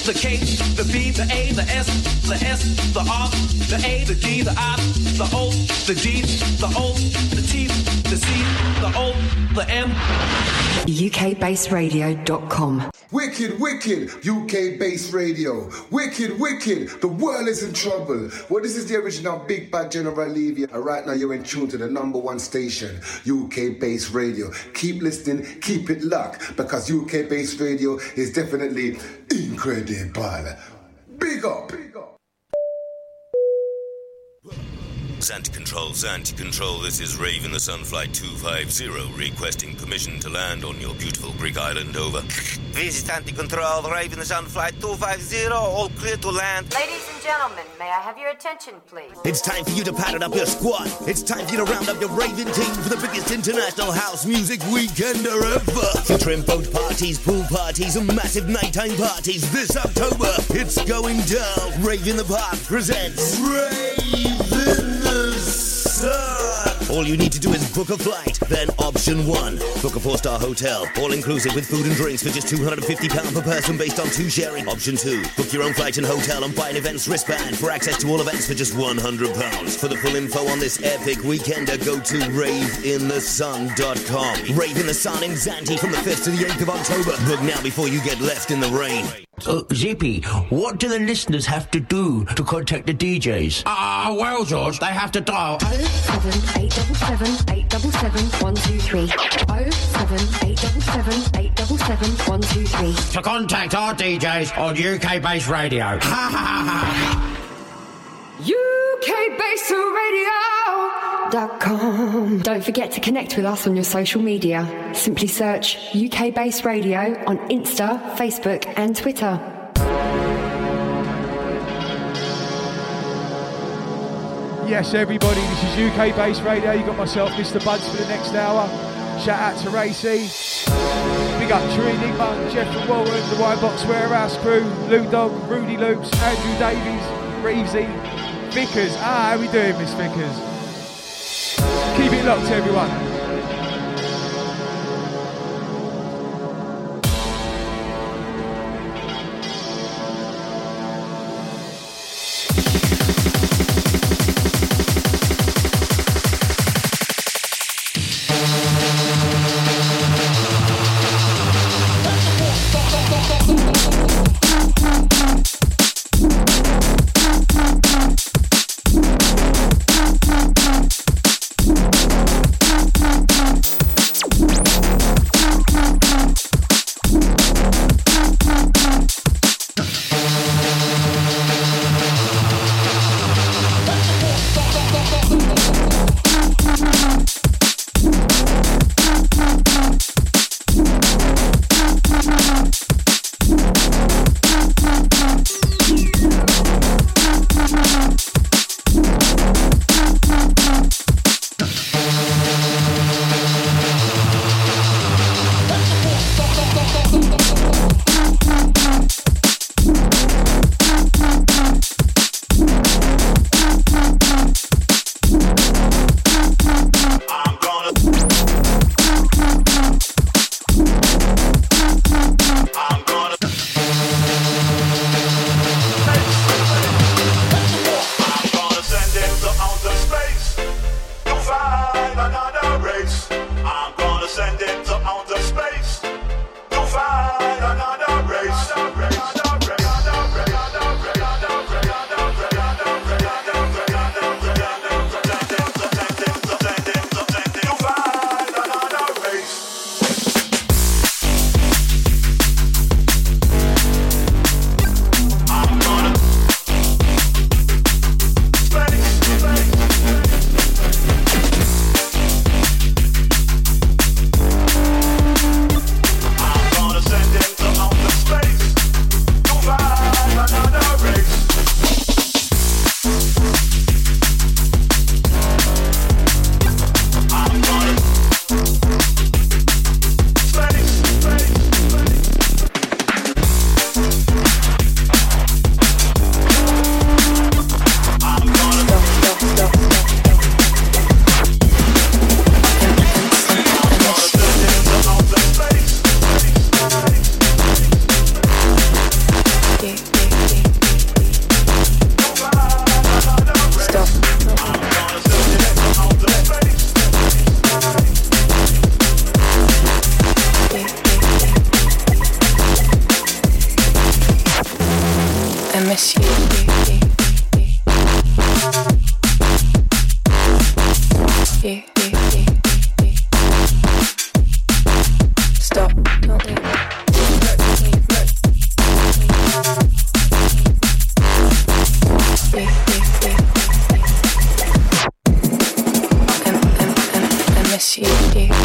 the K, the B, the A, the S, the R, the A, the D, the I, the O, the D, the O, the T, the C, the O, the M. UKBassRadio.com. Wicked, wicked, UK Bass Radio. Wicked, wicked, the world is in trouble. Well, this is the original Big Bad General Levy, and right now you're in tune to the #1 station, UK Bass Radio. Keep listening, keep it locked, because UK Bass Radio is definitely incredible. Big up. Zanti Control, this is Raven the Sunflight 250 requesting permission to land on your beautiful Greek island, over. This is Zanti Control, Raven the Sunflight 250, all clear to land. Ladies and gentlemen, may I have your attention, please? It's time for you to pattern up your squad. It's time for you to round up your Raven team for the biggest international house music weekender ever. Featuring boat parties, pool parties, and massive nighttime parties this October. It's going down. Raven the Park presents Raven the Sun. All you need to do is book a flight. Then option 1, book a 4-star hotel, all inclusive with food and drinks for just £250 per person based on 2 sharing. Option 2, book your own flight and hotel and buy an events wristband for access to all events for just £100. For the full info on this epic weekender, go to raveinthesun.com. Rave in the Sun in Zante from the 5th to the 8th of October. Book now before you get left in the rain. Zippy, what do the listeners have to do to contact the DJs? Well, George, they have to dial 07877 123 to contact our DJs on UK Bass Radio. UKBassRadio.com. Don't forget to connect with us on your social media. Simply search UK Bass Radio on Insta, Facebook and Twitter. Yes, everybody, this is UK Bass Radio. You got myself, Mr. Buds, for the next hour. Shout out to Racy. Big up to Enigma, Jeff and Walton, the White Box Warehouse crew, Lou Dog, Rudy Loops, Andrew Davies, Reevesy, Vickers. How we doing, Miss Vickers? Keep it locked, everyone. miss you. Stop, don't leave. I miss you.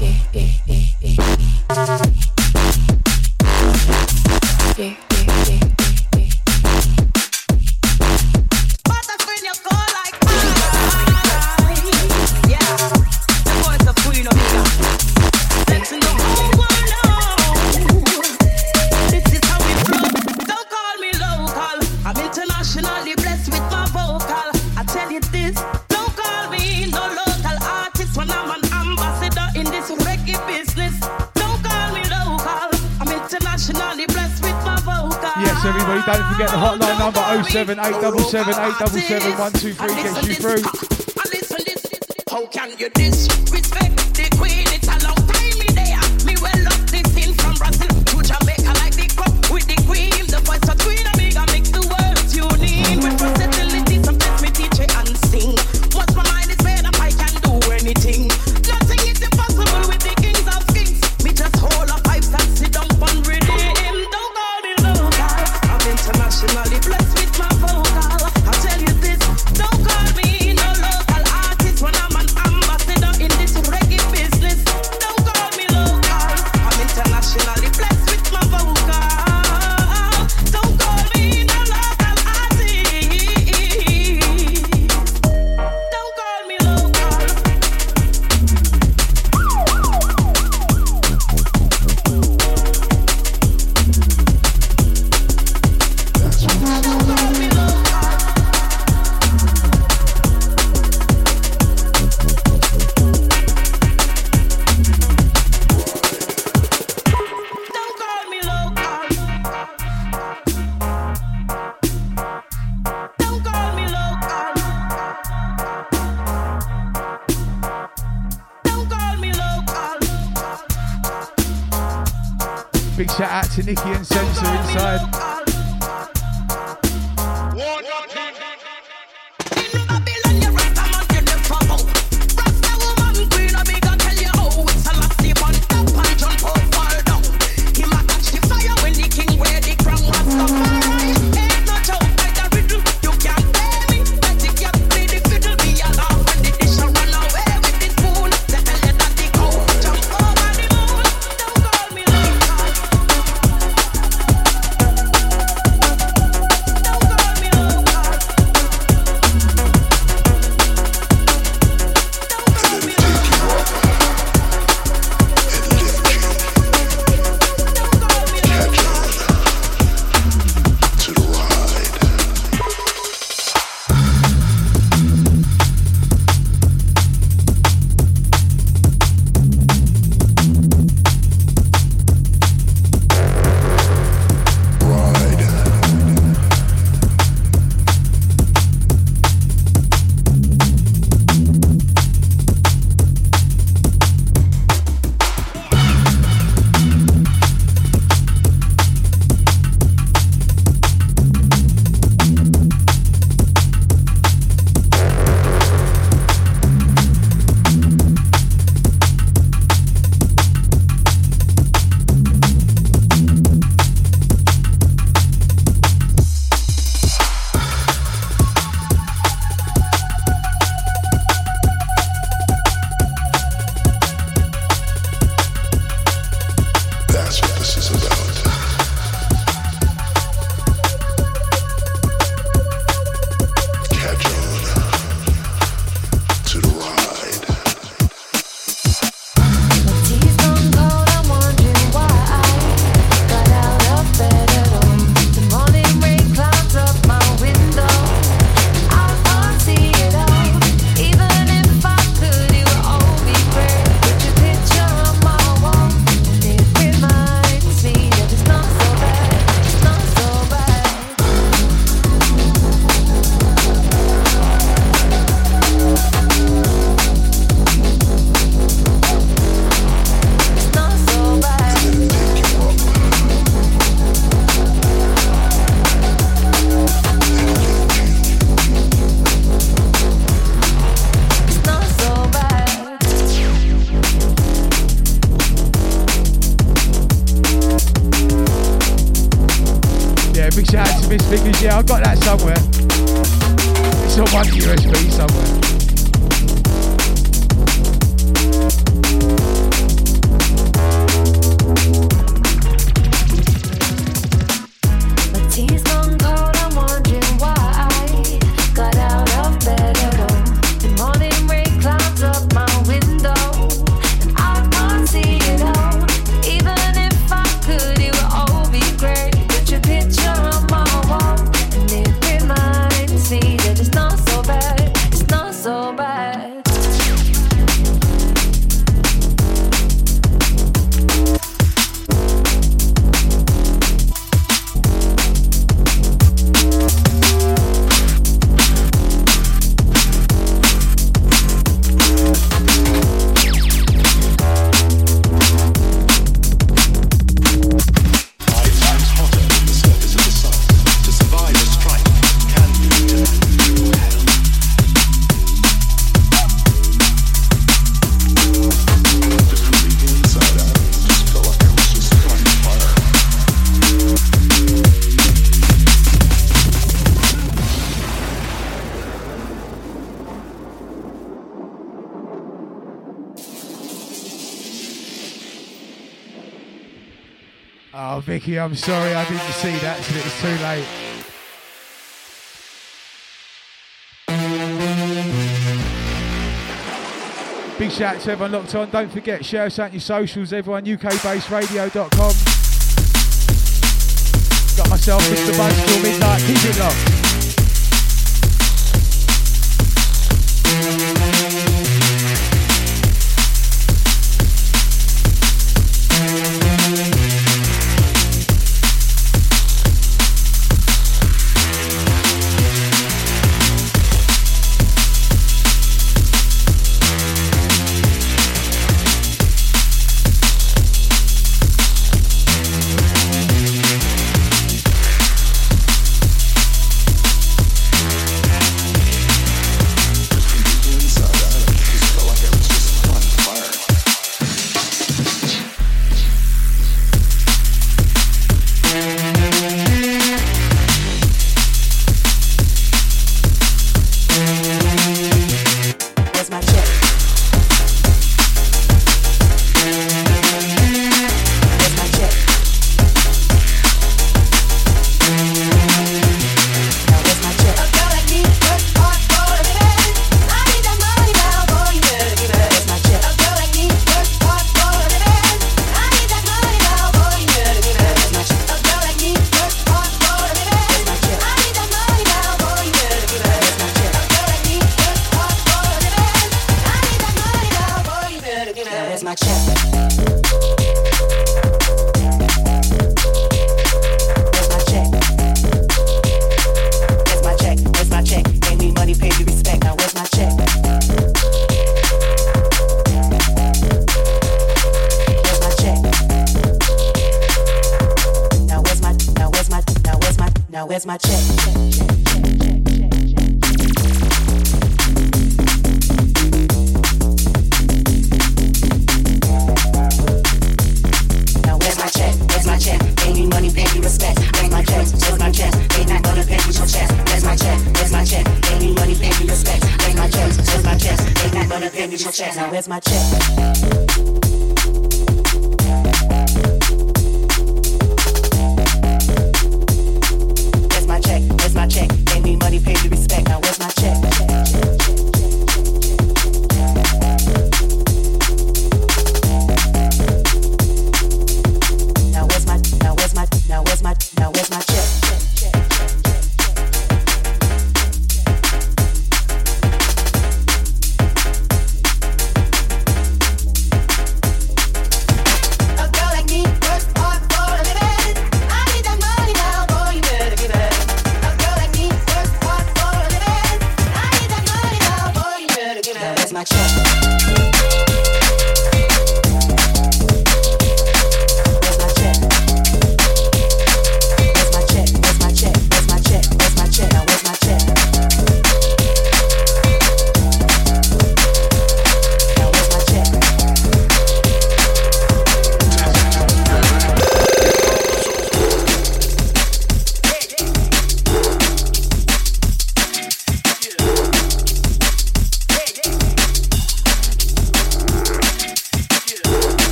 Everybody, don't forget the hotline number 07877 877 123 gets you through. How can you disrespect the queen? It's a long time me there. Me well up this thing from Brazil to Jamaica like the cup with the cream. The voice of Queen Amiga makes the world tune in. With versatility, sometimes me teach it and sing. Once my mind is made up, I can do anything. Nothing is impossible with the kings of kings. Me just hold up pipes and sit down on rhythm. Don't call me local. I'm internationally blessed with my vocal. I'll tell you this. Don't call me no local artist when I'm an ambassador in this reggae business. Don't call me local. I'm internationally blessed with my vocal. Don't call me no local artist. Don't call me local. Big shout out to Nikki and Sensor inside. Yeah, big shout out to Miss Vickers. Yeah, I got that somewhere. It's on one USB somewhere. Oh, Vicky, I'm sorry I didn't see that till it was too late. Big shout out to everyone locked on. Don't forget, share us out on your socials, everyone. UKBassRadio.com. Got myself, Mr. Buzz, till midnight. Keep it locked. Where's my check? Now where's my check? Where's my check? Pay me money, pay me respect. Where's my check? Where's my check? They not gonna pay me your chest. Where's my check? Where's my check? Pay me money, pay me respect. Where's my check? Where's my check? They not gonna pay me your chest. Now where's my check? Where's my check? Pay me money, pay me respect. Now where's my check? Now where's my check?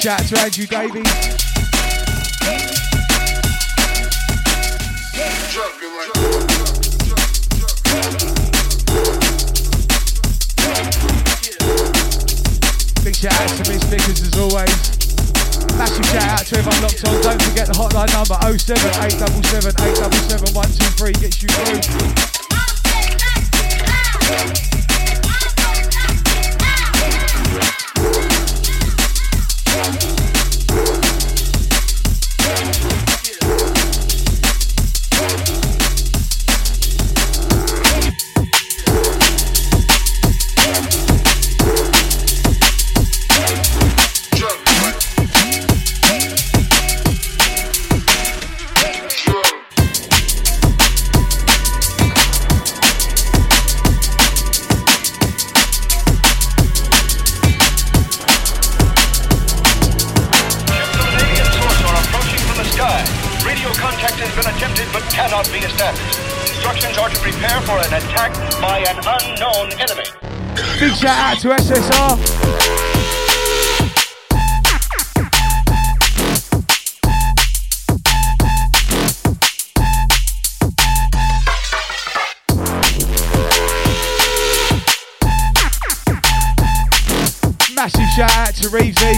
shout out to Andrew Davies. Big shout out to Miss Vickers as always. Massive shout out to everyone locked on. Don't forget the hotline number 07877 877 123 gets you through. Big shout out to SSR. Massive shout out to Reevesy.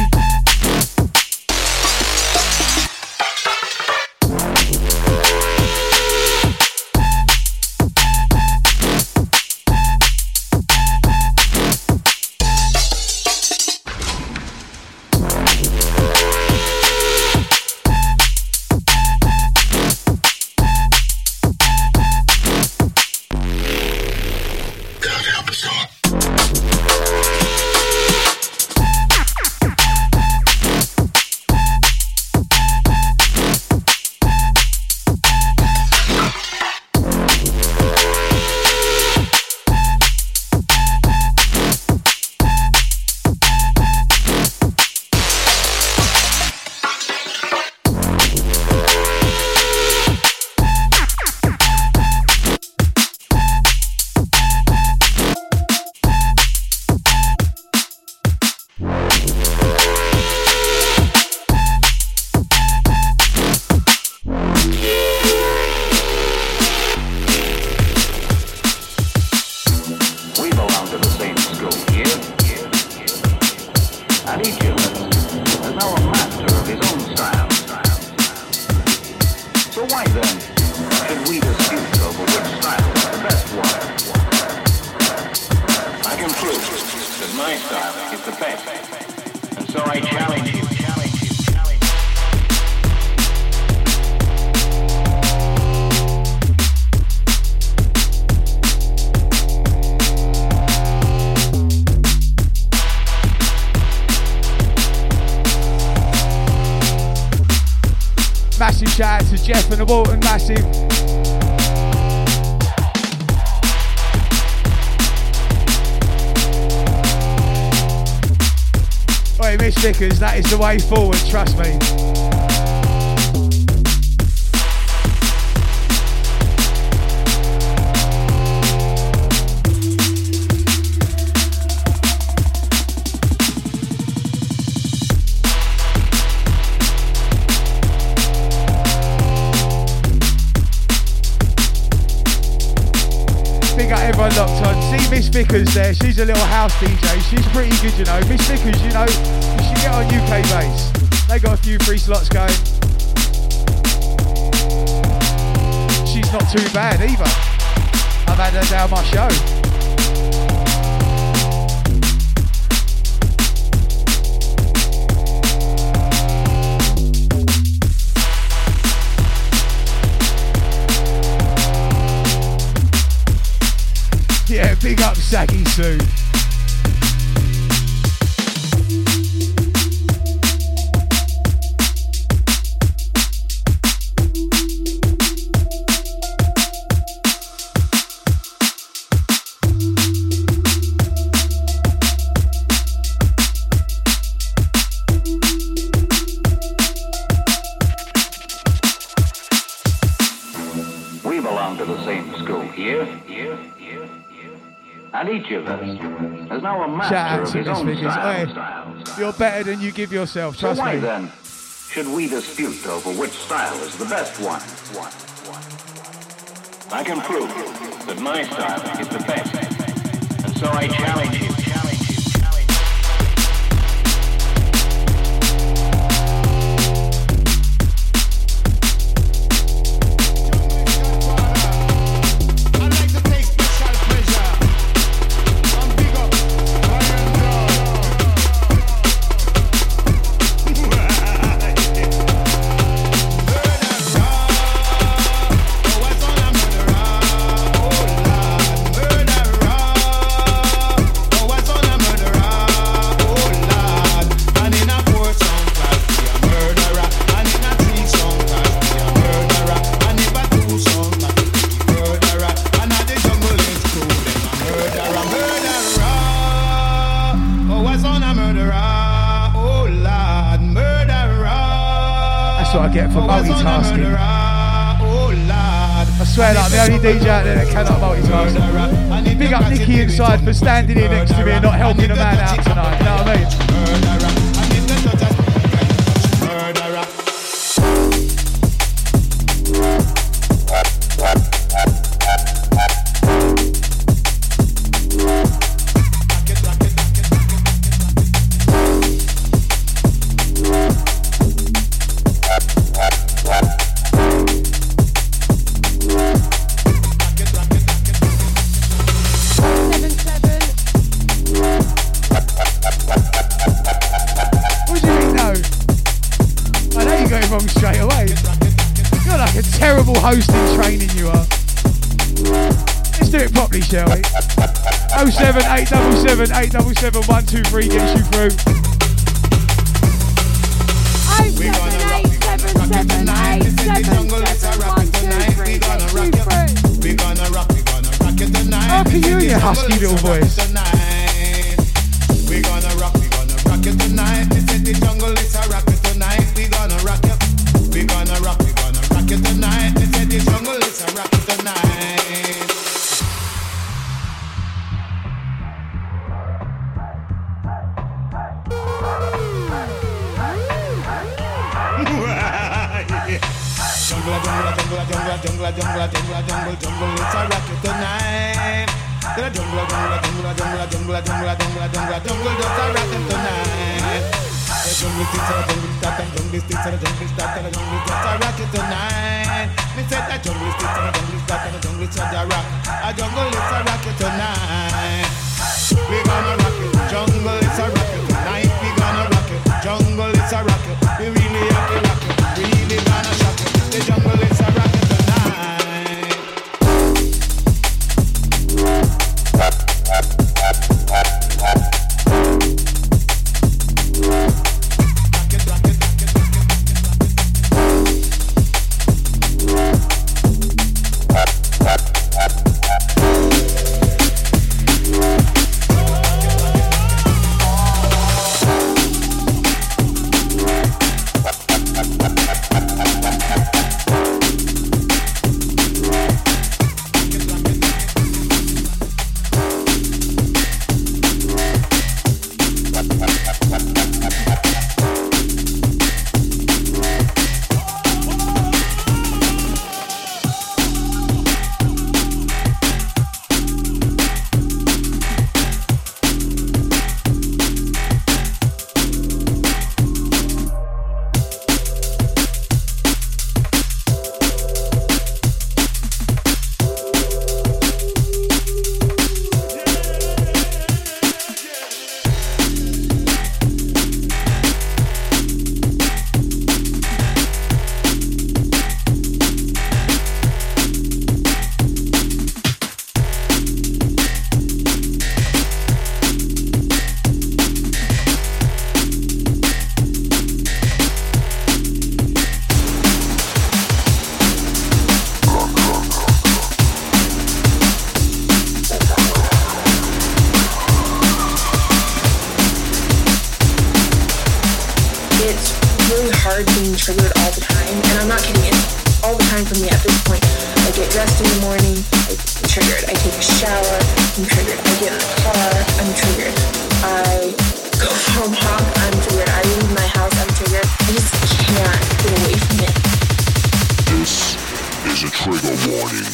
Massive shout out to Jeff and the Walton, massive. Oi, Miss Vickers, that is the way forward, trust me. Locked on. See Miss Vickers there, she's a little house DJ, she's pretty good, you know. Miss Vickers, you know, you should get on UK Bass. They got a few free slots going. She's not too bad either. I've had her down my show. Yeah, big up Saggy Sue. We belong to the same school here. And each of us is now a master Shout out of to his own Misfigures. style. You're better than you give yourself, So trust why me. then should we dispute over which style is the best one? I can prove that my style is the best, and so I challenge you. The only DJ out there that cannot multitask. Big up Nicky inside for standing here next to me and not helping a man out tonight, you know what I mean? Hosting training you are. Let's do it properly, shall we? 07 877 877 123 gets you through. 07 877 877 123 gets you through. How can you hear your husky little voice? We're gonna rock it tonight. They said the jungle is a rocket tonight. We gonna rock it. We gonna rock it tonight. They said the jungle is a rocket tonight. Jungle, it's a rocket tonight. The jungle, just a rocket tonight. The jungle sticks, the jungle start, the jungle sticks, the jungle start, the jungle just a rocket tonight. Me said the jungle sticks, the jungle start, the jungle just a rock. A jungle is a rocket tonight. We gonna rock it. Jungle is a rocket tonight. We gonna rock it. Jungle is a rocket. We really have to rock it. We really gonna shock it. The jungle is a rocket tonight. triggered all the time, and I'm not kidding, it's all the time for me at this point. I get dressed in the morning, I triggered. I take a shower, I'm triggered. I get in the car, I'm triggered. I go home, I'm triggered. I leave my house, I'm triggered. I just can't get away from it. This is a trigger warning.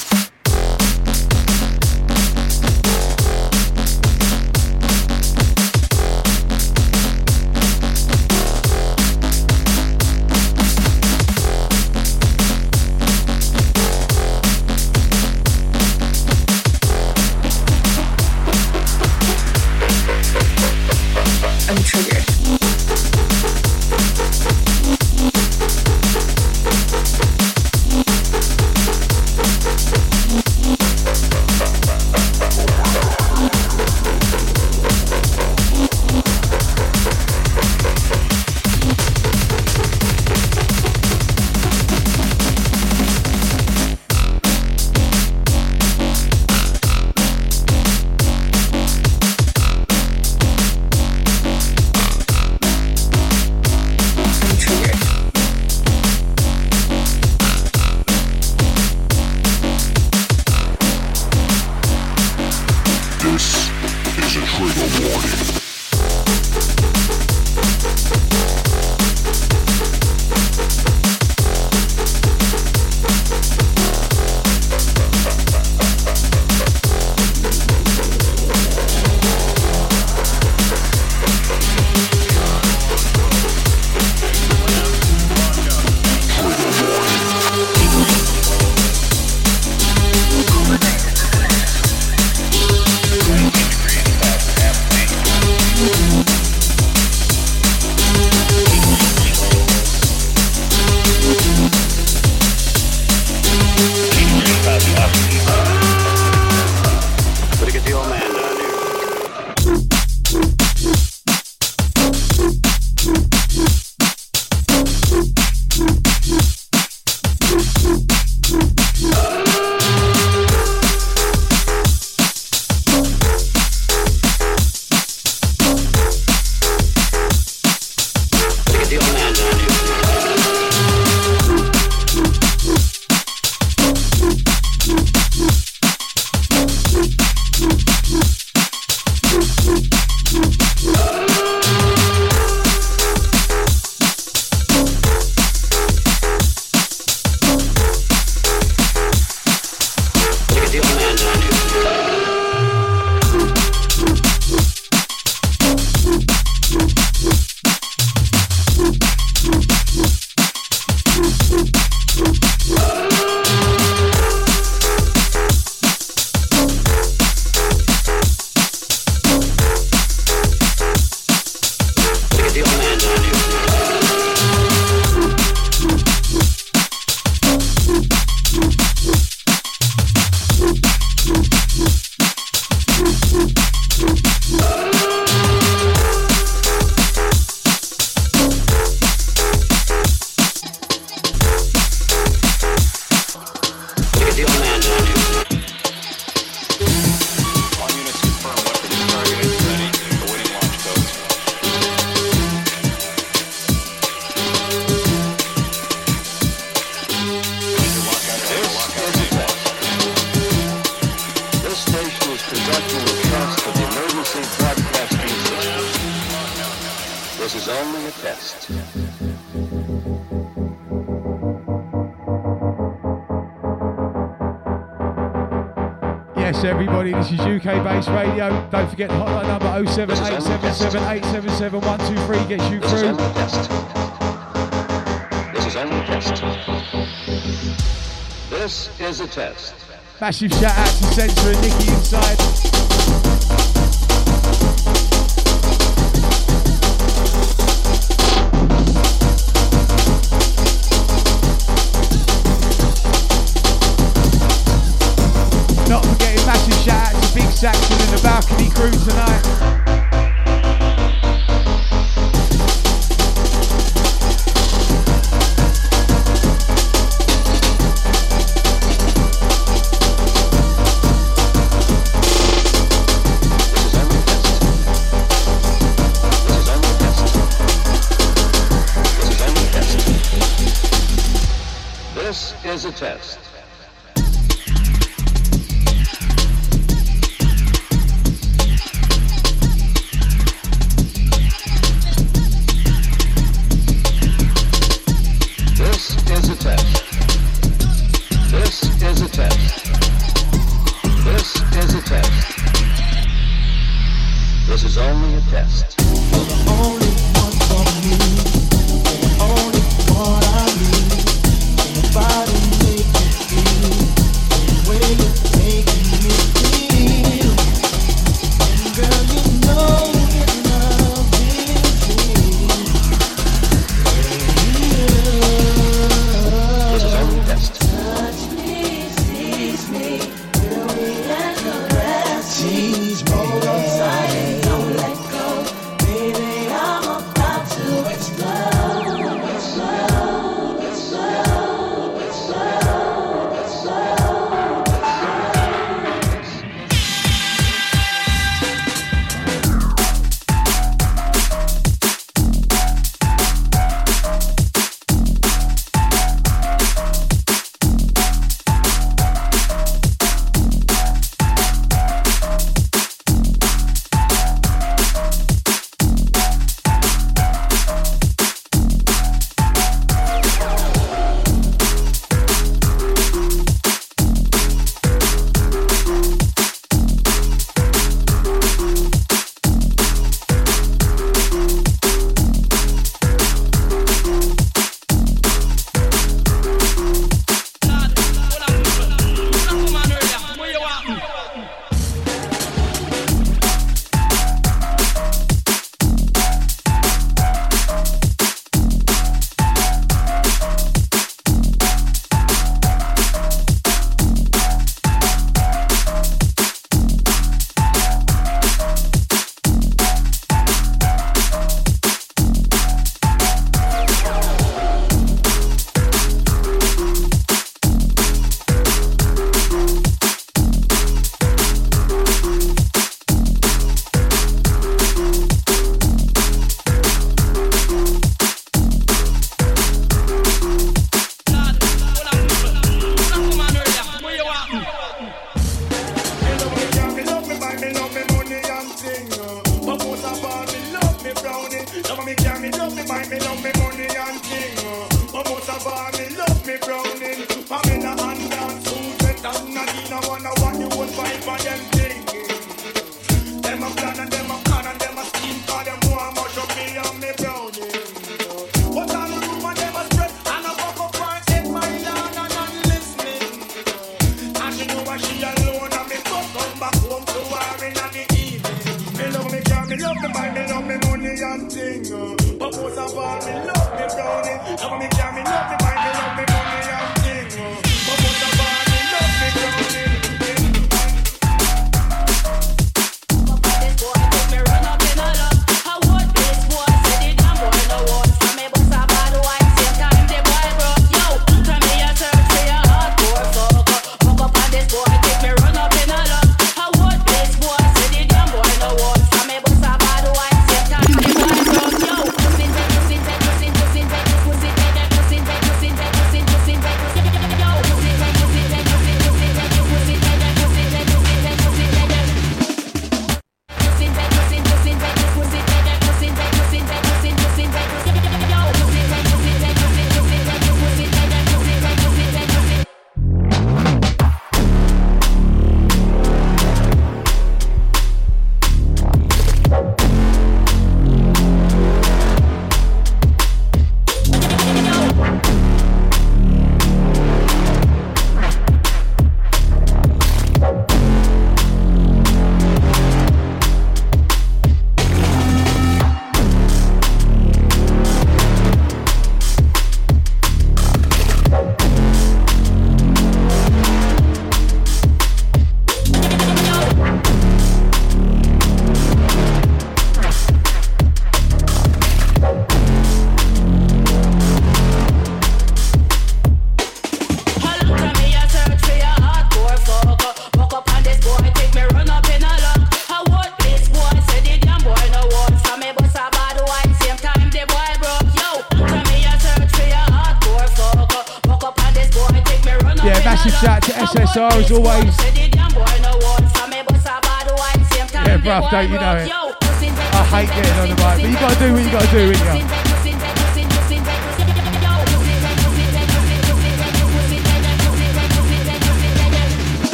Yes, everybody, this is UK Bass Radio. Don't forget the hotline number 07877877123 gets you through. This is only a test. This is a test. Massive shout out to Sensor and Nikki inside. Not forgetting massive shout out to Big Saxon and the Balcony crew tonight. This is a test. This is only a test. You're the only one for me. You're the only one I need. Nobody make me feel the way you're making me feel. And girl, you know that love is real. This is only a test. Touch me, squeeze me, feel me and caress me. Hold on tight, don't let go. Baby, I'm about to explode. Explode, explode, explode, explode. SSR as always. Yeah, bruv, don't you know it? I hate getting on the mic, but you gotta do what you gotta do, ain't you?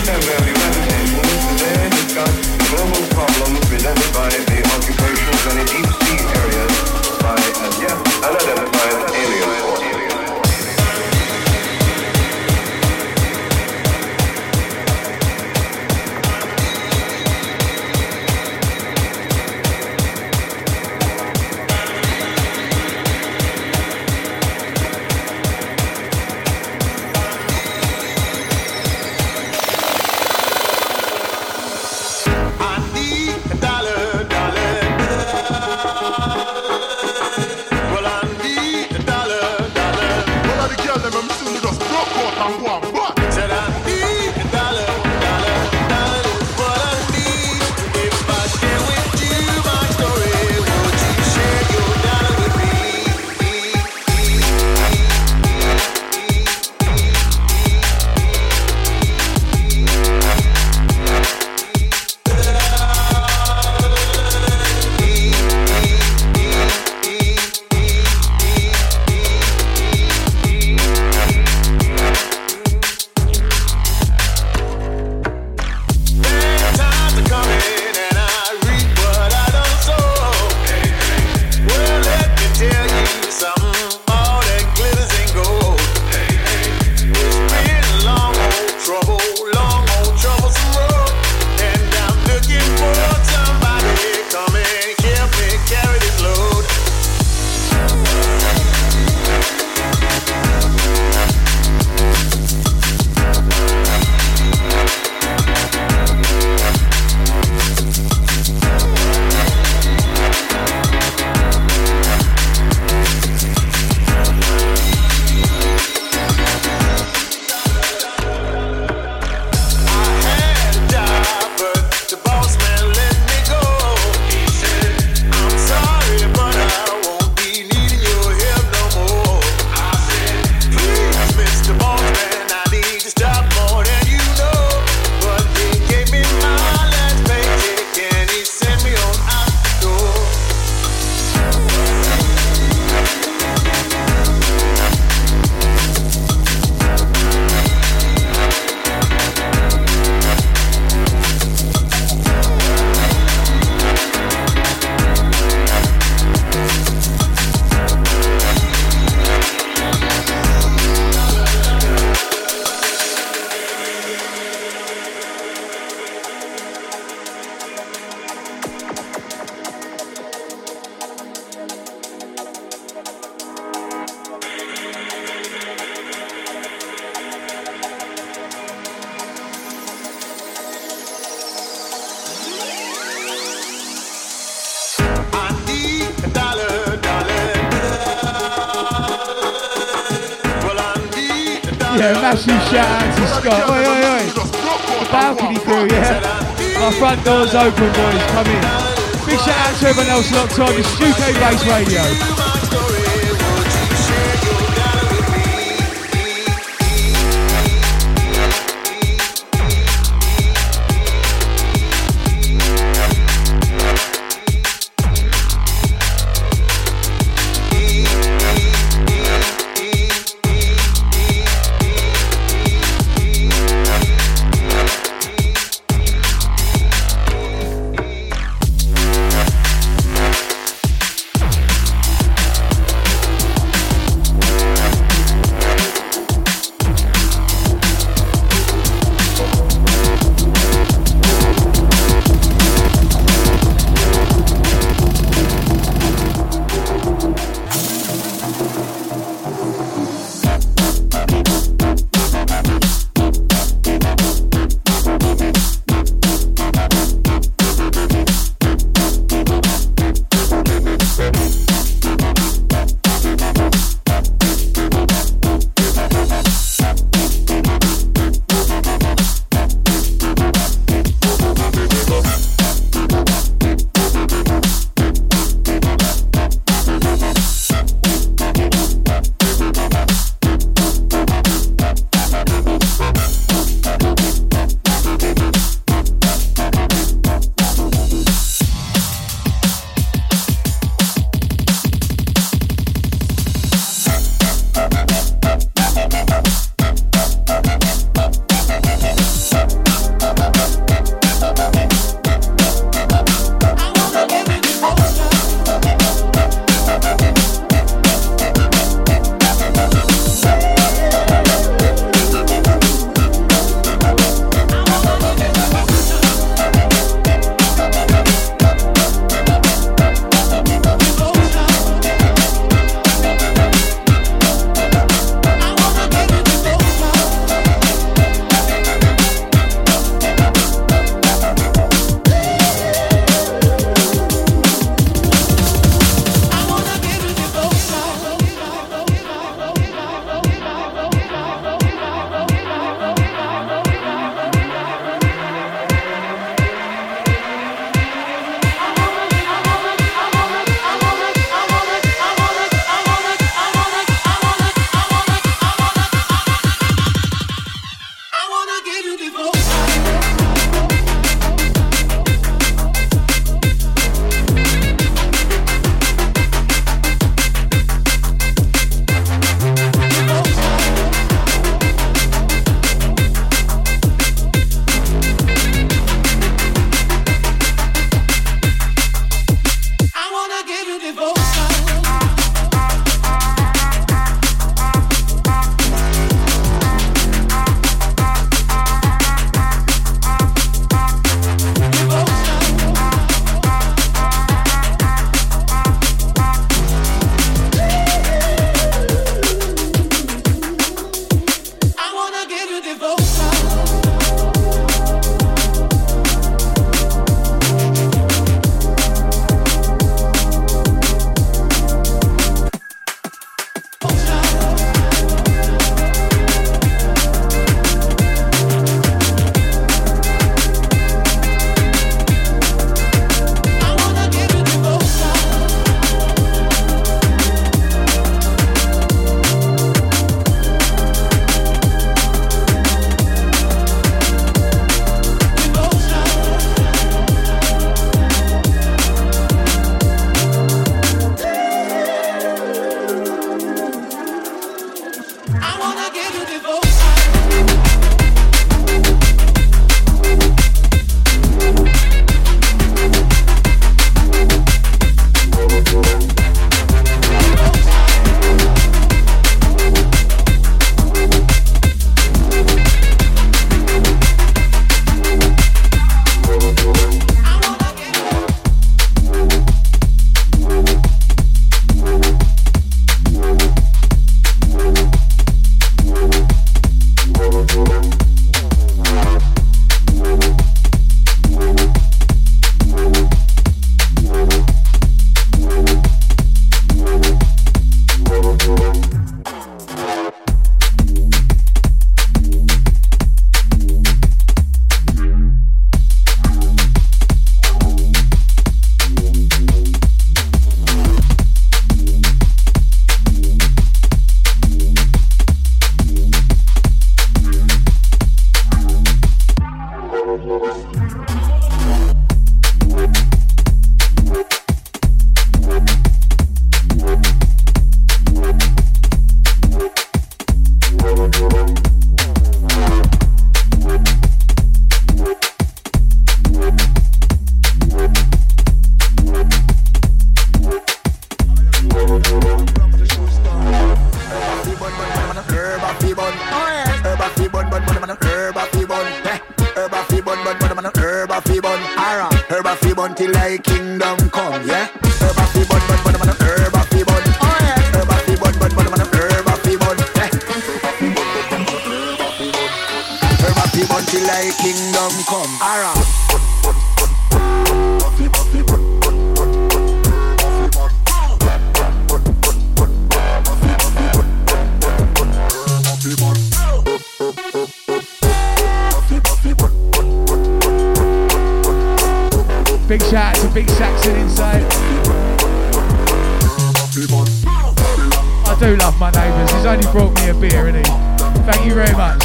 Yeah, massive shout out to Scott. Oi, oi, oi. The balcony crew, yeah. My front door's open, boys. Come in. Big shout out to everyone else locked on. It's UK Bass Radio. bun till thy kingdom come, yeah. Herb a fi bun, herb a fi bun. Oh yeah. Herb a fi bun, herb a fi bun. Herb a fi bun till thy kingdom come. Alright. Big shout out to Big Saxon inside. I do love my neighbours. He's only brought me a beer, innit? Thank you very much.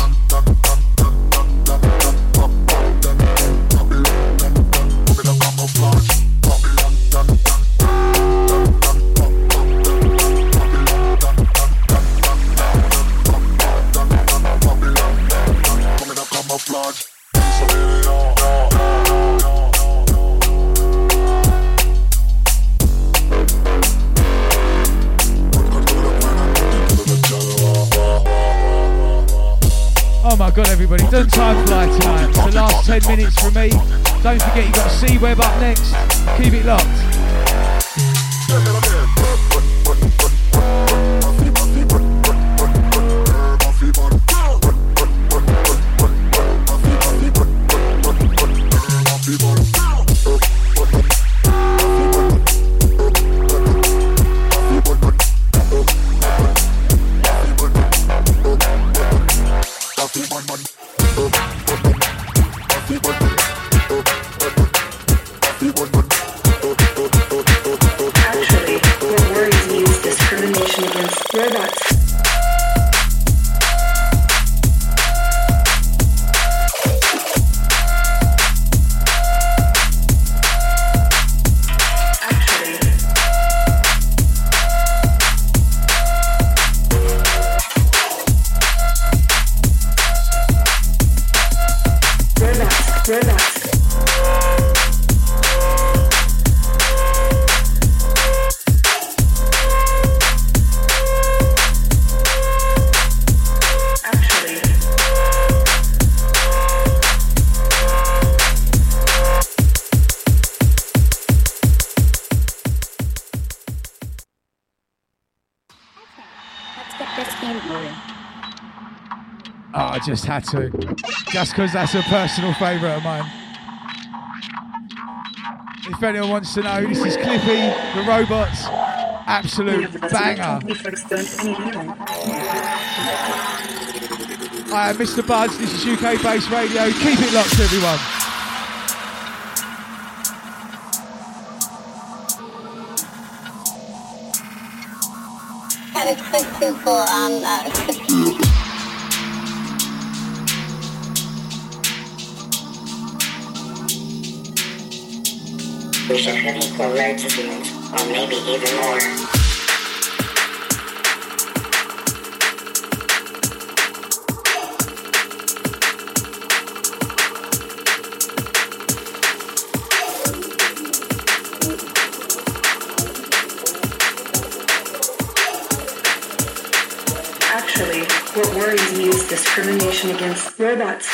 Oh my god, everybody, don't time fly tonight. It's the last 10 minutes for me. Don't forget, you've got C-Web up next. Keep it locked. I just had to. Just because that's a personal favourite of mine. If anyone wants to know, this is Clippy, the Robots. Absolute banger. Hi, I'm Mr. Buds. This is UK Bass Radio. Keep it locked, everyone. Had a quick Google on that. We should have equal rights as humans, or maybe even more. Actually, what worries me is discrimination against robots.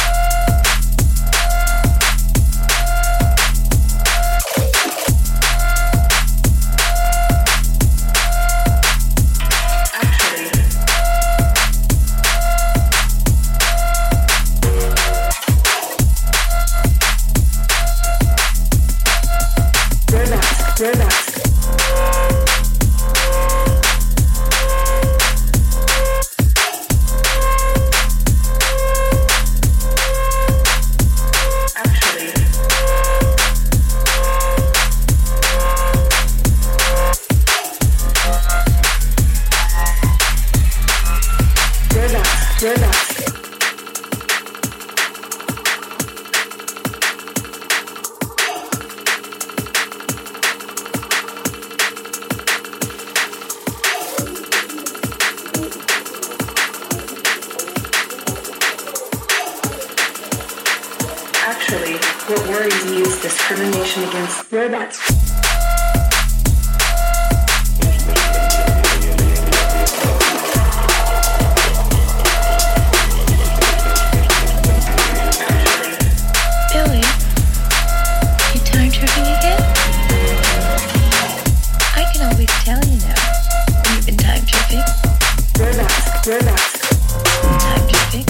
Actually, what worries me is discrimination against robots. Billy, you time tripping again? I can always tell you now when you've been time tripping. Robots. Time tripping.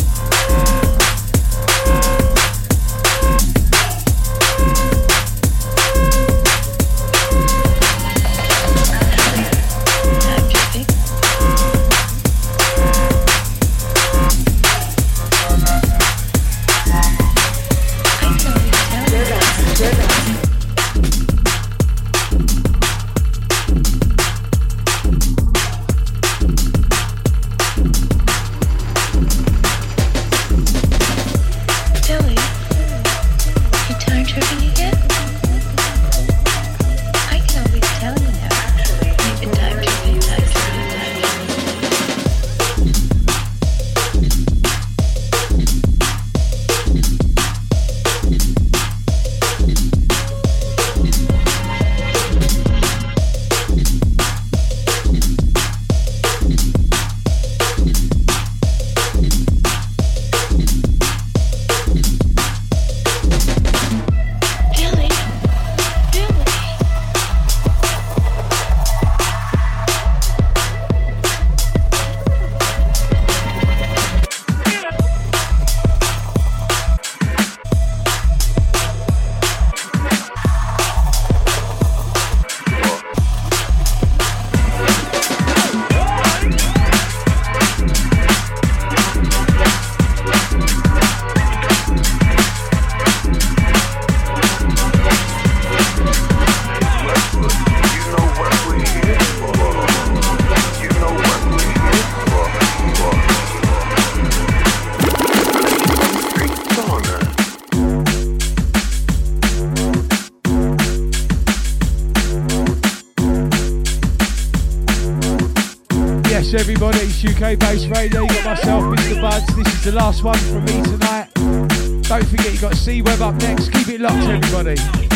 Everybody, it's UK Bass Radio. You got myself, Mr. Buds. This is the last one from me tonight. Don't forget, you got C-Web up next. Keep it locked, everybody.